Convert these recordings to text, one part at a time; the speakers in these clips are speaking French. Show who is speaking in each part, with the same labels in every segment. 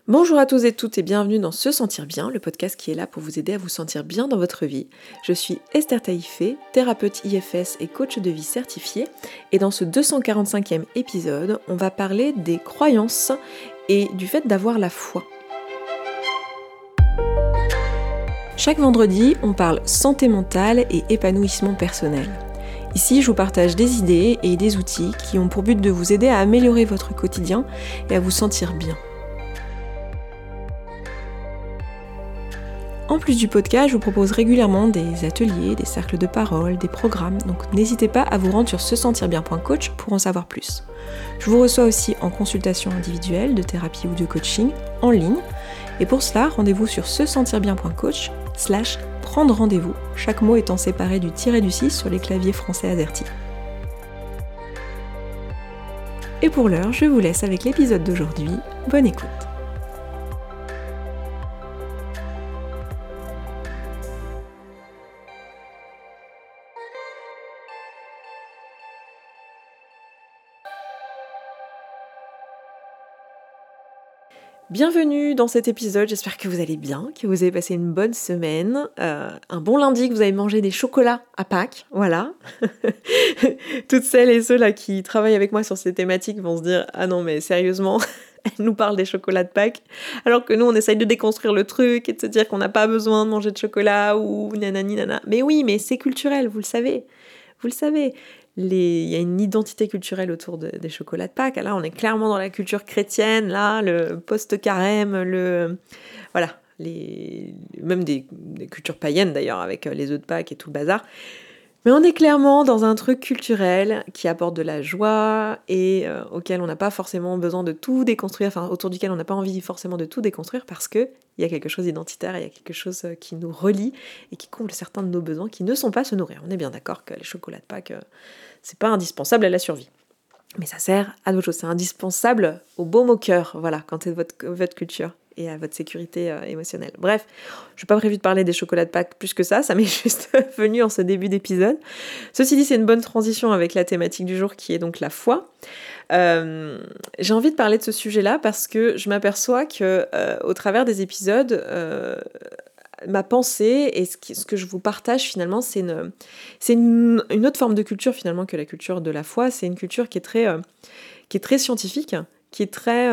Speaker 1: Bonjour à tous et toutes et bienvenue dans Se Sentir Bien, le podcast qui est là pour vous aider à vous sentir bien dans votre vie. Je suis Esther Taïfé, thérapeute IFS et coach de vie certifiée, et dans ce 245e épisode, on va parler des croyances et du fait d'avoir la foi. Chaque vendredi, on parle santé mentale et épanouissement personnel. Ici, je vous partage des idées et des outils qui ont pour but de vous aider à améliorer votre quotidien et à vous sentir bien. En plus du podcast, je vous propose régulièrement des ateliers, des cercles de parole, des programmes, donc n'hésitez pas à vous rendre sur sesentirbien.coach pour en savoir plus. Je vous reçois aussi en consultation individuelle, de thérapie ou de coaching, en ligne, et pour cela, rendez-vous sur sesentirbien.coach/prendre rendez-vous, chaque mot étant séparé du tiret du 6 sur les claviers français AZERTY. Et pour l'heure, je vous laisse avec l'épisode d'aujourd'hui. Bonne écoute. Bienvenue dans cet épisode, j'espère que vous allez bien, que vous avez passé une bonne semaine, un bon lundi, que vous avez mangé des chocolats à Pâques, voilà. Toutes celles et ceux là qui travaillent avec moi sur ces thématiques vont se dire « Ah non mais sérieusement, elle nous parle des chocolats de Pâques », alors que nous on essaye de déconstruire le truc et de se dire qu'on n'a pas besoin de manger de chocolat ou nanani nana. Mais oui, mais c'est culturel, vous le savez. Il y a une identité culturelle autour des chocolats de Pâques. Là, on est clairement dans la culture chrétienne, là, le post-carême, voilà, même des cultures païennes d'ailleurs, avec les œufs de Pâques et tout le bazar. Mais on est clairement dans un truc culturel qui apporte de la joie et auquel on n'a pas forcément besoin de tout déconstruire, enfin autour duquel on n'a pas envie forcément de tout déconstruire parce qu'il y a quelque chose d'identitaire, il y a quelque chose qui nous relie et qui comble certains de nos besoins qui ne sont pas se nourrir. On est bien d'accord que les chocolats de Pâques, c'est pas indispensable à la survie. Mais ça sert à d'autres choses, c'est indispensable au baume au cœur, voilà, quand c'est votre culture et à votre sécurité émotionnelle. Bref, je n'ai pas prévu de parler des chocolats de Pâques plus que ça m'est juste venu en ce début d'épisode. Ceci dit, c'est une bonne transition avec la thématique du jour qui est donc la foi. J'ai envie de parler de ce sujet-là parce que je m'aperçois que au travers des épisodes, ma pensée et ce que je vous partage finalement, c'est une autre forme de culture finalement que la culture de la foi. C'est une culture qui est très scientifique, qui est très,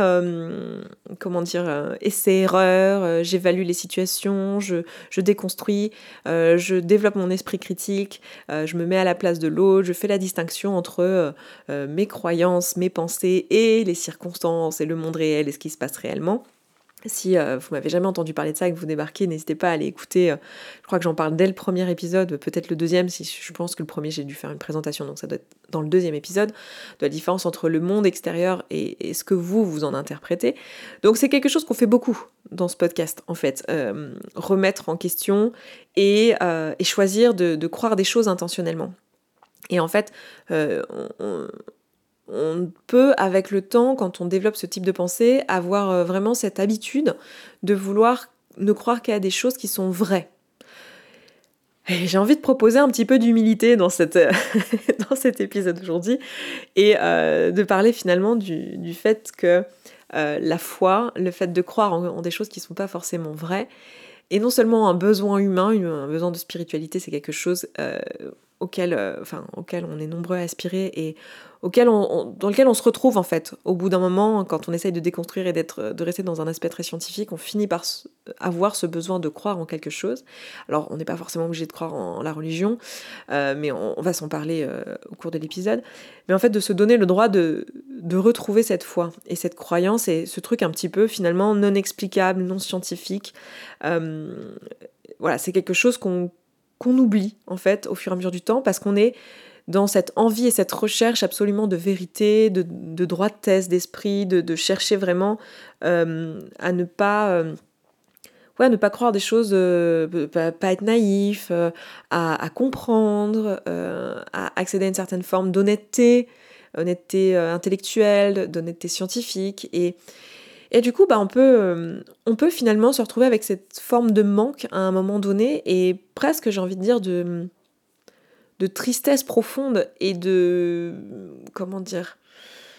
Speaker 1: essai-erreur, j'évalue les situations, je déconstruis, je développe mon esprit critique, je me mets à la place de l'autre, je fais la distinction entre mes croyances, mes pensées et les circonstances et le monde réel et ce qui se passe réellement. Si vous m'avez jamais entendu parler de ça et que vous débarquez, n'hésitez pas à aller écouter, je crois que j'en parle dès le premier épisode, peut-être le deuxième, si je pense que le premier j'ai dû faire une présentation, donc ça doit être dans le deuxième épisode, de la différence entre le monde extérieur et ce que vous en interprétez. Donc c'est quelque chose qu'on fait beaucoup dans ce podcast, en fait, remettre en question et choisir de croire des choses intentionnellement. Et en fait, on peut, avec le temps, quand on développe ce type de pensée, avoir vraiment cette habitude de vouloir ne croire qu'à des choses qui sont vraies. Et j'ai envie de proposer un petit peu d'humilité dans cet épisode aujourd'hui et de parler finalement du fait que la foi, le fait de croire en des choses qui ne sont pas forcément vraies, est non seulement un besoin humain, un besoin de spiritualité, c'est quelque chose auquel on est nombreux à aspirer et dans lequel on se retrouve en fait. Au bout d'un moment, quand on essaye de déconstruire et de rester dans un aspect très scientifique, on finit par avoir ce besoin de croire en quelque chose. Alors, on n'est pas forcément obligé de croire en la religion, mais on va s'en parler au cours de l'épisode. Mais en fait, de se donner le droit de retrouver cette foi et cette croyance et ce truc un petit peu finalement non explicable, non scientifique. Voilà, c'est quelque chose qu'on oublie en fait au fur et à mesure du temps parce qu'on est dans cette envie et cette recherche absolument de vérité, de droitesse d'esprit, de chercher vraiment à ne pas croire des choses, pas être naïf, à comprendre, à accéder à une certaine forme d'honnêteté intellectuelle, d'honnêteté scientifique et du coup, on peut finalement se retrouver avec cette forme de manque à un moment donné et presque, j'ai envie de dire, de tristesse profonde et de... comment dire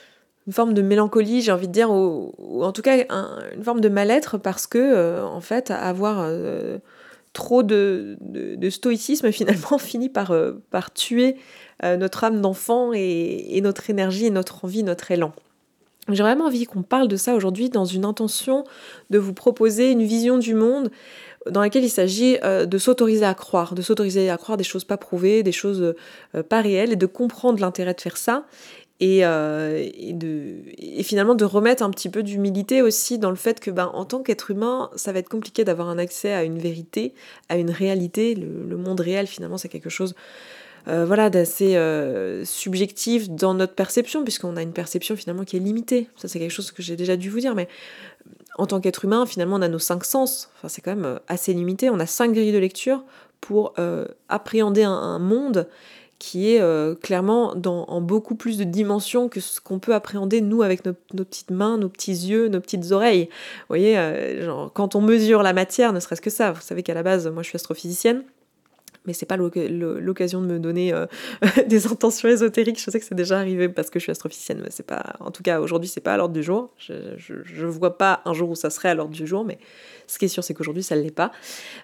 Speaker 1: une forme de mélancolie, j'ai envie de dire, ou en tout cas une forme de mal-être parce que, en fait, avoir trop de stoïcisme finalement finit par tuer notre âme d'enfant et notre énergie et notre envie, notre élan. J'ai vraiment envie qu'on parle de ça aujourd'hui dans une intention de vous proposer une vision du monde dans laquelle il s'agit de s'autoriser à croire des choses pas prouvées, des choses pas réelles, et de comprendre l'intérêt de faire ça, et finalement de remettre un petit peu d'humilité aussi dans le fait que en tant qu'être humain, ça va être compliqué d'avoir un accès à une vérité, à une réalité. Le monde réel finalement c'est quelque chose d'assez subjectif dans notre perception, puisqu'on a une perception finalement qui est limitée. Ça c'est quelque chose que j'ai déjà dû vous dire, mais en tant qu'être humain, finalement, on a nos 5 sens. Enfin, c'est quand même assez limité. On a 5 grilles de lecture pour appréhender un monde qui est clairement en beaucoup plus de dimensions que ce qu'on peut appréhender, nous, avec nos petites mains, nos petits yeux, nos petites oreilles. Vous voyez, quand on mesure la matière, ne serait-ce que ça. Vous savez qu'à la base, moi, je suis astrophysicienne. Mais c'est pas l'occasion de me donner des intentions ésotériques. Je sais que c'est déjà arrivé parce que je suis astrophysicienne, mais c'est pas, en tout cas aujourd'hui c'est pas à l'ordre du jour. Je vois pas un jour où ça serait à l'ordre du jour, mais ce qui est sûr c'est qu'aujourd'hui ça l'est pas.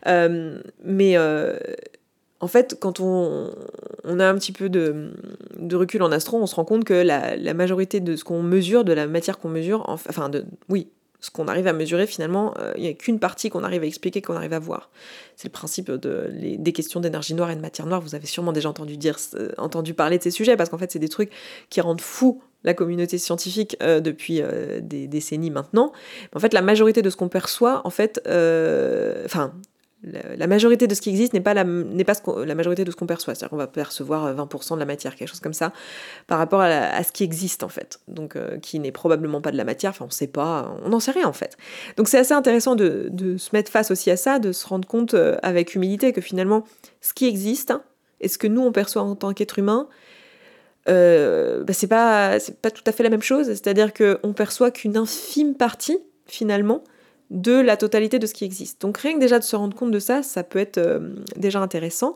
Speaker 1: En fait, quand on a un petit peu de recul en astro, on se rend compte que la majorité de ce qu'on mesure, de la matière qu'on mesure, ce qu'on arrive à mesurer finalement, il n'y a qu'une partie qu'on arrive à expliquer, qu'on arrive à voir. C'est le principe des questions d'énergie noire et de matière noire. Vous avez sûrement déjà entendu parler de ces sujets, parce qu'en fait c'est des trucs qui rendent fou la communauté scientifique depuis des décennies maintenant. En fait, la majorité de ce qu'on perçoit, en fait, la majorité de ce qui existe n'est pas la majorité de ce qu'on perçoit. C'est-à-dire qu'on va percevoir 20% de la matière, quelque chose comme ça, par rapport à ce qui existe en fait. Donc qui n'est probablement pas de la matière, enfin on sait pas, on n'en sait rien en fait. Donc c'est assez intéressant de se mettre face aussi à ça, de se rendre compte avec humilité que finalement ce qui existe et ce que nous on perçoit en tant qu'être humain, c'est pas tout à fait la même chose. C'est-à-dire qu'on perçoit qu'une infime partie finalement de la totalité de ce qui existe. Donc rien que déjà de se rendre compte de ça, ça peut être déjà intéressant.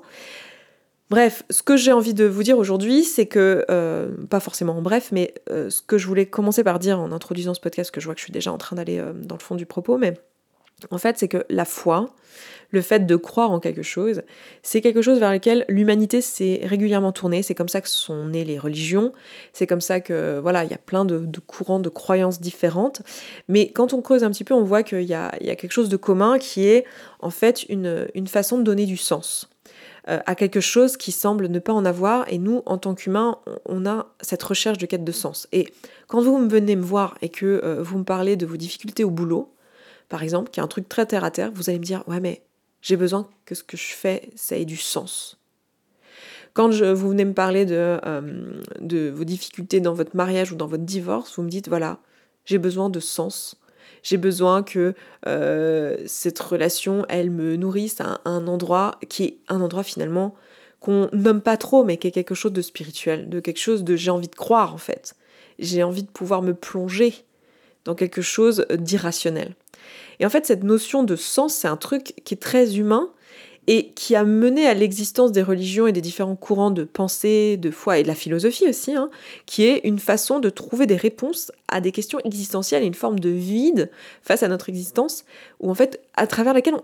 Speaker 1: Bref, ce que j'ai envie de vous dire aujourd'hui, c'est que, pas forcément en bref, mais ce que je voulais commencer par dire en introduisant ce podcast, que je vois que je suis déjà en train d'aller dans le fond du propos, mais en fait, c'est que la foi, le fait de croire en quelque chose, c'est quelque chose vers lequel l'humanité s'est régulièrement tournée. C'est comme ça que sont nées les religions. C'est comme ça que, voilà, il y a plein de courants, de croyances différentes. Mais quand on creuse un petit peu, on voit qu'il y a quelque chose de commun qui est, en fait, une façon de donner du sens à quelque chose qui semble ne pas en avoir. Et nous, en tant qu'humains, on a cette recherche de quête de sens. Et quand vous venez me voir et que vous me parlez de vos difficultés au boulot, par exemple, qui est un truc très terre à terre, vous allez me dire « Ouais, mais j'ai besoin que ce que je fais, ça ait du sens. » Quand vous venez me parler de vos difficultés dans votre mariage ou dans votre divorce, vous me dites « Voilà, j'ai besoin de sens. J'ai besoin que cette relation, elle me nourrisse à un endroit qui est un endroit finalement qu'on nomme pas trop, mais qui est quelque chose de spirituel, de quelque chose de j'ai envie de croire en fait. J'ai envie de pouvoir me plonger dans quelque chose d'irrationnel. » Et en fait, cette notion de sens, c'est un truc qui est très humain et qui a mené à l'existence des religions et des différents courants de pensée, de foi et de la philosophie aussi, qui est une façon de trouver des réponses à des questions existentielles et une forme de vide face à notre existence, où en fait, à travers laquelle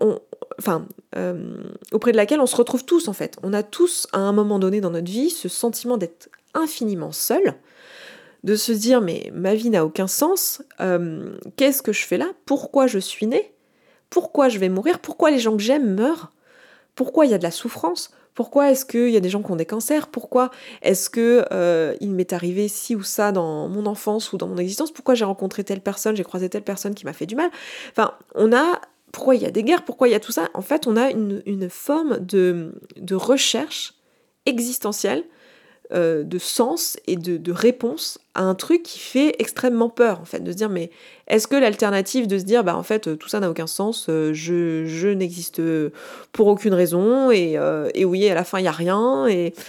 Speaker 1: auprès de laquelle on se retrouve tous en fait. On a tous, à un moment donné dans notre vie, ce sentiment d'être infiniment seul, de se dire mais ma vie n'a aucun sens, qu'est-ce que je fais là? Pourquoi je suis née? Pourquoi je vais mourir? Pourquoi les gens que j'aime meurent? Pourquoi il y a de la souffrance? Pourquoi est-ce qu'il y a des gens qui ont des cancers? Pourquoi est-ce que il m'est arrivé ci ou ça dans mon enfance ou dans mon existence? Pourquoi j'ai rencontré telle personne, j'ai croisé telle personne qui m'a fait du mal? Enfin, pourquoi il y a des guerres? Pourquoi il y a tout ça? En fait, on a une forme de recherche existentielle, de sens et de réponse à un truc qui fait extrêmement peur en fait, de se dire mais est-ce que l'alternative de se dire en fait tout ça n'a aucun sens, je n'existe pour aucune raison et oui à la fin il y a rien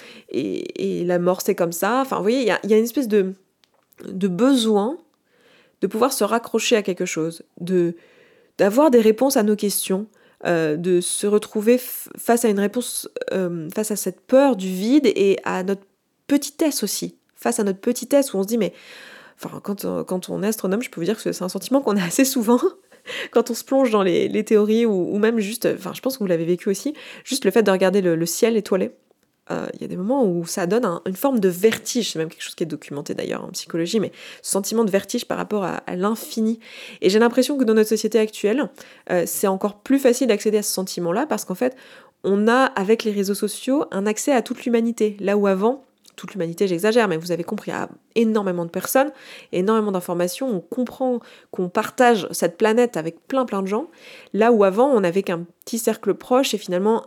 Speaker 1: et la mort c'est comme ça, enfin vous voyez il y a une espèce de besoin de pouvoir se raccrocher à quelque chose, d'avoir des réponses à nos questions, de se retrouver face à une réponse, face à cette peur du vide et à notre petitesse aussi, face à notre petitesse où on se dit mais Enfin, quand on est astronome, je peux vous dire que c'est un sentiment qu'on a assez souvent quand on se plonge dans les théories ou même juste, enfin je pense que vous l'avez vécu aussi, juste le fait de regarder le ciel étoilé. Il y a des moments où ça donne une forme de vertige, c'est même quelque chose qui est documenté d'ailleurs en psychologie, mais ce sentiment de vertige par rapport à l'infini. Et j'ai l'impression que dans notre société actuelle, c'est encore plus facile d'accéder à ce sentiment-là parce qu'en fait, on a avec les réseaux sociaux un accès à toute l'humanité, là où avant, toute l'humanité j'exagère, mais vous avez compris, à énormément de personnes, énormément d'informations, on comprend qu'on partage cette planète avec plein de gens, là où avant on n'avait qu'un petit cercle proche et finalement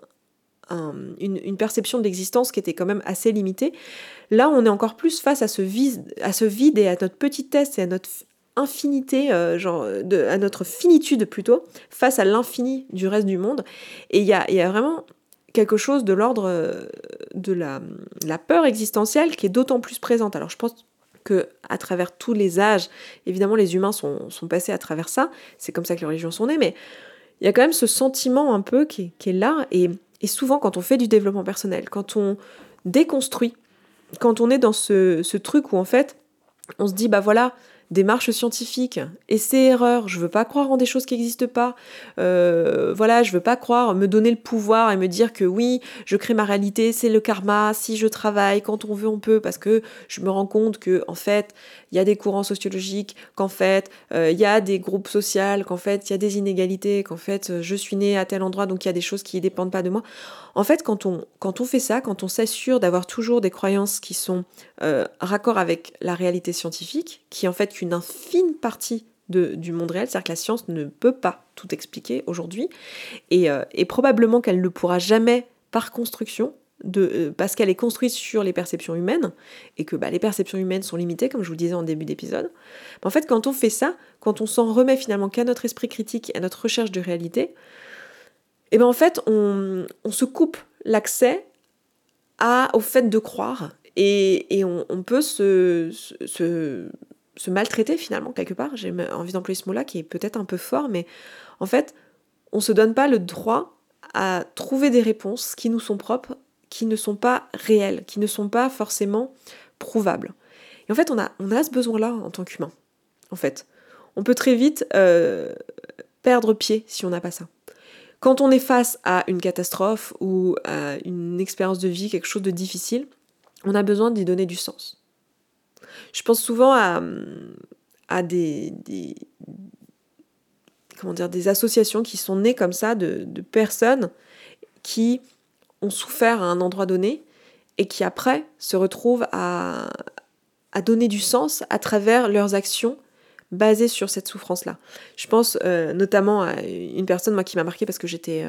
Speaker 1: une perception de l'existence qui était quand même assez limitée. Là, on est encore plus face à ce vide et à notre petitesse et à notre infinité, à notre finitude plutôt, face à l'infini du reste du monde. Et il y a vraiment quelque chose de l'ordre de la peur existentielle qui est d'autant plus présente. Alors je pense que à travers tous les âges, évidemment les humains sont passés à travers ça, c'est comme ça que les religions sont nées, mais il y a quand même ce sentiment un peu qui est là, et souvent quand on fait du développement personnel, quand on déconstruit, quand on est dans ce truc où en fait on se dit bah voilà, démarche scientifique, essai-erreur, je veux pas croire en des choses qui n'existent pas, voilà, je veux pas croire, me donner le pouvoir et me dire que oui, je crée ma réalité, c'est le karma, si je travaille, quand on veut on peut, parce que je me rends compte que en fait, il y a des courants sociologiques, qu'en fait, il y a des groupes sociaux, qu'en fait, il y a des inégalités, qu'en fait, je suis née à tel endroit, donc il y a des choses qui dépendent pas de moi. En fait, quand on fait ça, quand on s'assure d'avoir toujours des croyances qui sont raccord avec la réalité scientifique, qui est en fait qu'une infime partie du monde réel, c'est-à-dire que la science ne peut pas tout expliquer aujourd'hui, et probablement qu'elle ne pourra jamais par construction, parce qu'elle est construite sur les perceptions humaines, et que les perceptions humaines sont limitées, comme je vous le disais en début d'épisode. En fait, quand on fait ça, quand on s'en remet finalement qu'à notre esprit critique et à notre recherche de réalité, et en fait, on se coupe l'accès au fait de croire, et on peut se maltraiter finalement quelque part. J'ai envie d'employer ce mot-là qui est peut-être un peu fort, mais en fait, on se donne pas le droit à trouver des réponses qui nous sont propres, qui ne sont pas réelles, qui ne sont pas forcément prouvables. Et en fait, on a ce besoin-là en tant qu'humain. En fait, on peut très vite perdre pied si on n'a pas ça. Quand on est face à une catastrophe ou à une expérience de vie, quelque chose de difficile, on a besoin d'y donner du sens. Je pense souvent à des associations qui sont nées comme ça, de personnes qui ont souffert à un endroit donné et qui après se retrouvent à donner du sens à travers leurs actions basées sur cette souffrance-là. Je pense notamment à une personne moi, qui m'a marquée parce que j'étais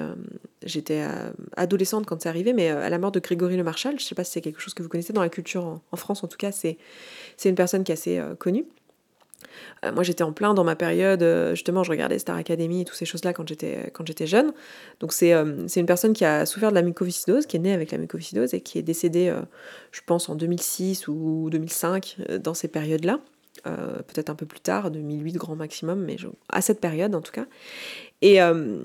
Speaker 1: adolescente quand c'est arrivé, mais à la mort de Grégory Le Marchal. Je ne sais pas si c'est quelque chose que vous connaissez dans la culture en France, en tout cas c'est une personne qui est assez connue. Moi j'étais en plein dans ma période, justement je regardais Star Academy et toutes ces choses-là quand j'étais jeune. Donc c'est une personne qui a souffert de la mucoviscidose, qui est née avec la mucoviscidose et qui est décédée, je pense en 2006 ou 2005, dans ces périodes-là. Peut-être un peu plus tard, 2008 grand maximum, mais à cette période en tout cas. Et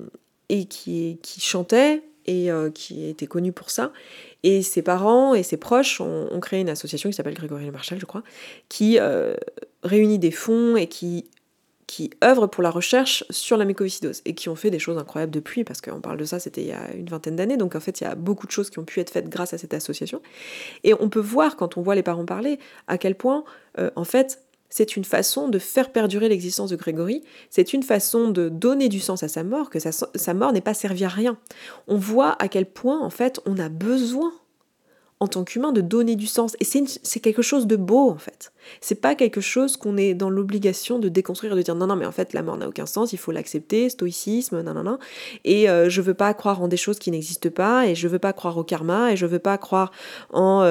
Speaker 1: qui chantait et qui était connu pour ça. Et ses parents et ses proches ont créé une association qui s'appelle Grégory Le Marchal, je crois, qui réunit des fonds et qui œuvrent pour la recherche sur la mucoviscidose et qui ont fait des choses incroyables depuis, parce qu'on parle de ça, c'était il y a une vingtaine d'années, donc en fait il y a beaucoup de choses qui ont pu être faites grâce à cette association. Et on peut voir, quand on voit les parents parler, à quel point, en fait, c'est une façon de faire perdurer l'existence de Grégory, c'est une façon de donner du sens à sa mort, que sa mort n'ait pas servi à rien. On voit à quel point, en fait, on a besoin, en tant qu'humain, de donner du sens. Et c'est quelque chose de beau, en fait. C'est pas quelque chose qu'on est dans l'obligation de déconstruire et de dire non, mais en fait, la mort n'a aucun sens, il faut l'accepter, stoïcisme, nanana. Et je veux pas croire en des choses qui n'existent pas, et je veux pas croire au karma, et je veux pas croire en,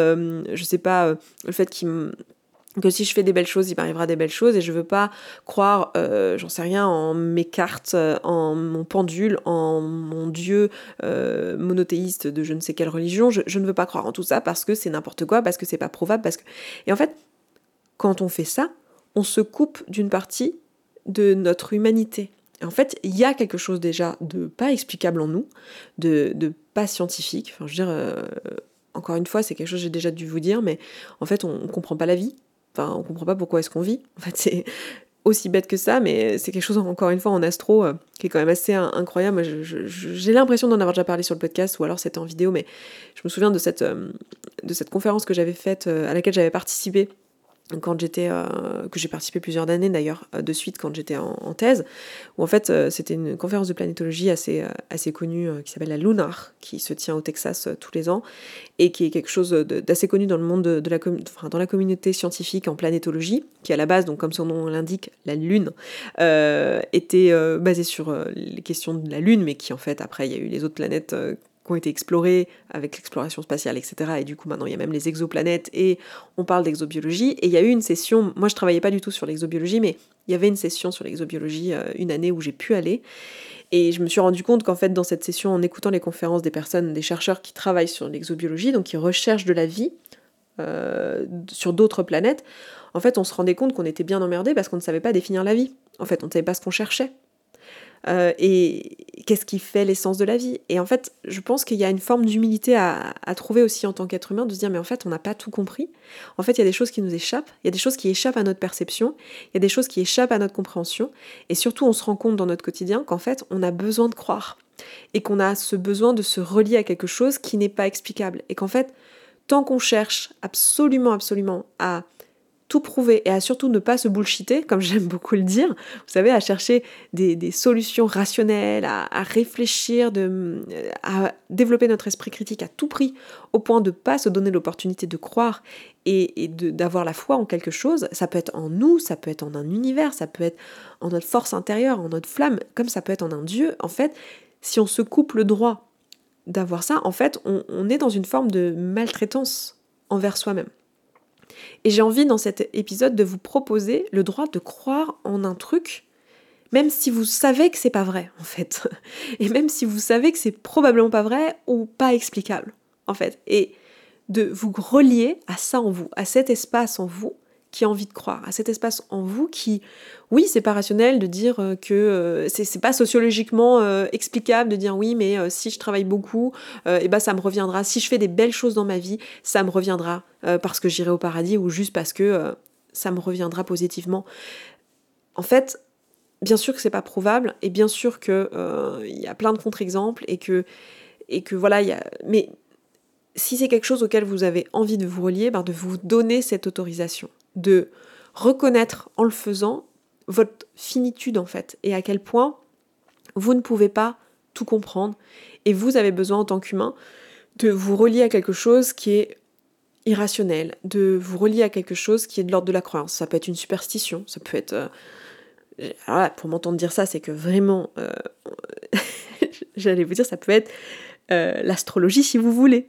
Speaker 1: le fait que si je fais des belles choses, il m'arrivera des belles choses, et je veux pas croire, j'en sais rien, en mes cartes, en mon pendule, en mon dieu monothéiste de je ne sais quelle religion. Je ne veux pas croire en tout ça parce que c'est n'importe quoi, parce que c'est pas prouvable, parce que... Et en fait, quand on fait ça, on se coupe d'une partie de notre humanité. Et en fait, il y a quelque chose déjà de pas explicable en nous, de pas scientifique. Enfin, je veux dire, encore une fois, c'est quelque chose que j'ai déjà dû vous dire, mais en fait, on comprend pas la vie. Enfin, on comprend pas pourquoi est-ce qu'on vit. En fait, c'est aussi bête que ça, mais c'est quelque chose, encore une fois, en astro, qui est quand même assez incroyable. Moi, j'ai l'impression d'en avoir déjà parlé sur le podcast, ou alors c'était en vidéo, mais je me souviens de cette conférence que j'avais faite, à laquelle j'avais participé, quand que j'ai participé plusieurs années d'ailleurs, de suite quand j'étais en thèse, où en fait c'était une conférence de planétologie assez connue, qui s'appelle la Lunar, qui se tient au Texas tous les ans, et qui est quelque chose d'assez connu dans le monde dans la communauté scientifique en planétologie, qui à la base, donc comme son nom l'indique, la Lune, était basée sur les questions de la Lune, mais qui en fait après il y a eu les autres planètes qui ont été explorées avec l'exploration spatiale, etc. Et du coup, maintenant, il y a même les exoplanètes et on parle d'exobiologie. Et il y a eu une session, moi je travaillais pas du tout sur l'exobiologie, mais il y avait une session sur l'exobiologie une année où j'ai pu aller. Et je me suis rendu compte qu'en fait, dans cette session, en écoutant les conférences des personnes, des chercheurs qui travaillent sur l'exobiologie, donc qui recherchent de la vie sur d'autres planètes, en fait, on se rendait compte qu'on était bien emmerdés parce qu'on ne savait pas définir la vie. En fait, on ne savait pas ce qu'on cherchait. Et qu'est-ce qui fait l'essence de la vie. Et en fait, je pense qu'il y a une forme d'humilité à trouver aussi en tant qu'être humain, de se dire, mais en fait, on n'a pas tout compris. En fait, il y a des choses qui nous échappent, il y a des choses qui échappent à notre perception, il y a des choses qui échappent à notre compréhension, et surtout, on se rend compte dans notre quotidien qu'en fait, on a besoin de croire, et qu'on a ce besoin de se relier à quelque chose qui n'est pas explicable, et qu'en fait, tant qu'on cherche absolument à tout prouver et à surtout ne pas se bullshiter, comme j'aime beaucoup le dire, vous savez, à chercher des solutions rationnelles, à réfléchir, à développer notre esprit critique à tout prix, au point de ne pas se donner l'opportunité de croire et d'avoir la foi en quelque chose. Ça peut être en nous, ça peut être en un univers, ça peut être en notre force intérieure, en notre flamme, comme ça peut être en un Dieu. En fait, si on se coupe le droit d'avoir ça, en fait, on est dans une forme de maltraitance envers soi-même. Et j'ai envie dans cet épisode de vous proposer le droit de croire en un truc, même si vous savez que c'est pas vrai, en fait. Et même si vous savez que c'est probablement pas vrai ou pas explicable, en fait. Et de vous relier à ça en vous, à cet espace en vous qui a envie de croire, à cet espace en vous qui, oui, c'est pas rationnel de dire que c'est pas sociologiquement explicable de dire oui, mais si je travaille beaucoup, et ben ça me reviendra. Si je fais des belles choses dans ma vie, ça me reviendra parce que j'irai au paradis ou juste parce que ça me reviendra positivement. En fait, bien sûr que c'est pas prouvable et bien sûr que y a plein de contre-exemples et que voilà, mais si c'est quelque chose auquel vous avez envie de vous relier, de vous donner cette autorisation, de reconnaître en le faisant votre finitude en fait, et à quel point vous ne pouvez pas tout comprendre, et vous avez besoin en tant qu'humain de vous relier à quelque chose qui est irrationnel, de vous relier à quelque chose qui est de l'ordre de la croyance. Ça peut être une superstition, ça peut être... Alors là, pour m'entendre dire ça, c'est que vraiment... j'allais vous dire, ça peut être l'astrologie si vous voulez.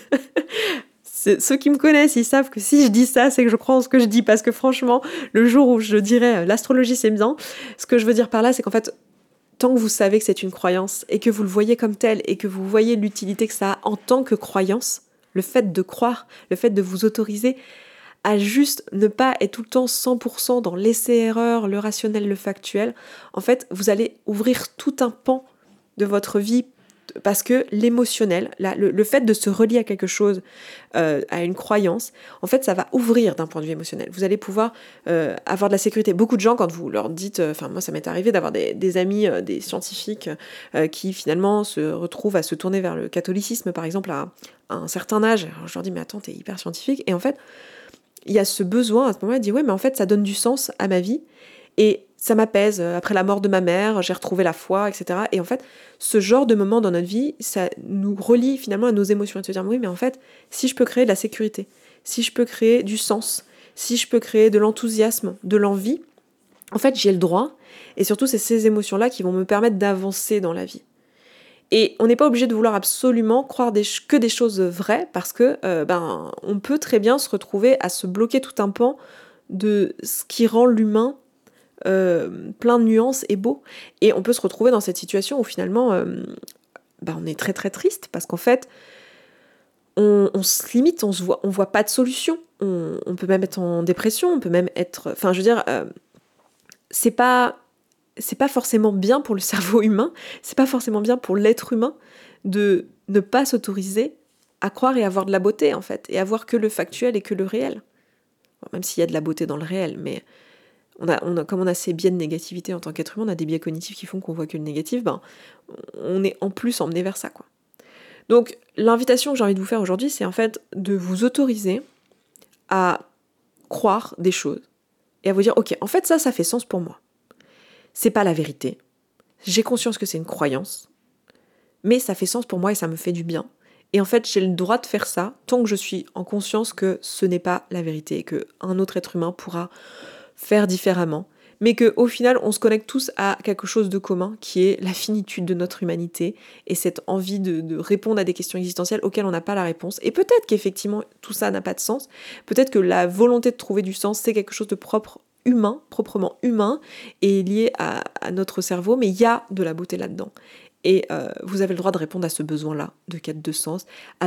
Speaker 1: Ceux qui me connaissent, ils savent que si je dis ça, c'est que je crois en ce que je dis, parce que franchement, le jour où je dirais l'astrologie c'est bien, ce que je veux dire par là, c'est qu'en fait, tant que vous savez que c'est une croyance, et que vous le voyez comme tel, et que vous voyez l'utilité que ça a en tant que croyance, le fait de croire, le fait de vous autoriser à juste ne pas être tout le temps 100% dans l'essai-erreur, le rationnel, le factuel, en fait, vous allez ouvrir tout un pan de votre vie, parce que l'émotionnel, le fait de se relier à quelque chose, à une croyance, en fait, ça va ouvrir d'un point de vue émotionnel. Vous allez pouvoir avoir de la sécurité. Beaucoup de gens, quand vous leur dites, moi ça m'est arrivé d'avoir des amis, des scientifiques, qui finalement se retrouvent à se tourner vers le catholicisme, par exemple, à un certain âge. Alors, je leur dis, mais attends, t'es hyper scientifique. Et en fait, il y a ce besoin, à ce moment-là, de dire, ouais, mais en fait, ça donne du sens à ma vie. Et ça m'apaise. Après la mort de ma mère, j'ai retrouvé la foi, etc. Et en fait, ce genre de moment dans notre vie, ça nous relie finalement à nos émotions. Et de se dire, oui, mais en fait, si je peux créer de la sécurité, si je peux créer du sens, si je peux créer de l'enthousiasme, de l'envie, en fait, j'ai le droit. Et surtout, c'est ces émotions-là qui vont me permettre d'avancer dans la vie. Et on n'est pas obligé de vouloir absolument croire que des choses vraies, parce que on peut très bien se retrouver à se bloquer tout un pan de ce qui rend l'humain plein de nuances et beau. Et on peut se retrouver dans cette situation où finalement on est très très triste, parce qu'en fait on se limite, on voit pas de solution, on peut même être en dépression, on peut même être... Enfin, je veux dire, c'est pas forcément bien pour le cerveau humain, c'est pas forcément bien pour l'être humain de ne pas s'autoriser à croire et à voir de la beauté, en fait, et à voir que le factuel et que le réel. même s'il y a de la beauté dans le réel, mais comme on a ces biais de négativité en tant qu'être humain, on a des biais cognitifs qui font qu'on voit que le négatif, on est en plus emmené vers ça, quoi. Donc, l'invitation que j'ai envie de vous faire aujourd'hui, c'est en fait de vous autoriser à croire des choses et à vous dire, ok, en fait ça fait sens pour moi. C'est pas la vérité. J'ai conscience que c'est une croyance, mais ça fait sens pour moi et ça me fait du bien. Et en fait, j'ai le droit de faire ça tant que je suis en conscience que ce n'est pas la vérité et qu'un autre être humain pourra faire différemment, mais qu'au final, on se connecte tous à quelque chose de commun qui est la finitude de notre humanité et cette envie de répondre à des questions existentielles auxquelles on n'a pas la réponse. Et peut-être qu'effectivement, tout ça n'a pas de sens. Peut-être que la volonté de trouver du sens, c'est quelque chose de proprement humain et lié à notre cerveau, mais il y a de la beauté là-dedans. Et vous avez le droit de répondre à ce besoin-là de quête de sens